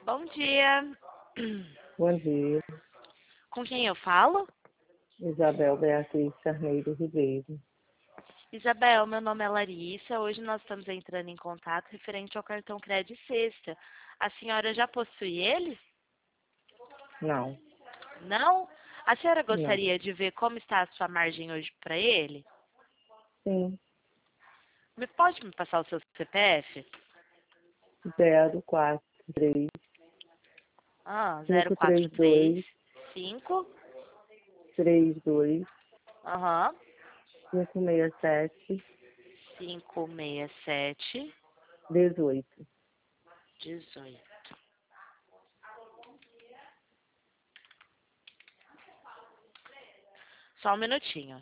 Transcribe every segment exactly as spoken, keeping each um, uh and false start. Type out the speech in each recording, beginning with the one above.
Bom dia. Bom dia, Com quem eu falo? Isabel Beatriz Carneiro Ribeiro. Isabel, meu nome é Larissa. Hoje nós estamos entrando em contato referente ao cartão Crédito Sexta. A senhora já possui ele? Não, Não? A senhora não. gostaria de ver como está a sua margem hoje para ele? Sim, Me pode me passar o seu C P F? zero quatro três Ah, zero cinco quatro três três dois cinco. três dois Aham. cinco seis sete cinco seis sete dezoito. dezoito. Só um minutinho.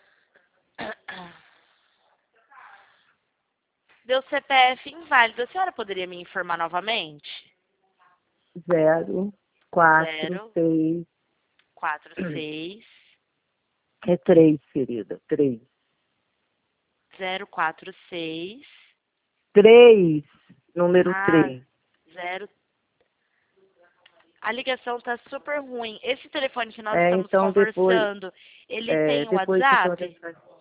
Deu C P F inválido. A senhora poderia me informar novamente? Zero quatro Zero, seis quatro, seis, É três, querida. Três. zero, quatro, seis. Três. Número Ah, três. zero. A ligação tá super ruim. Esse telefone que nós É, estamos então depois, conversando, ele é, tem depois então WhatsApp?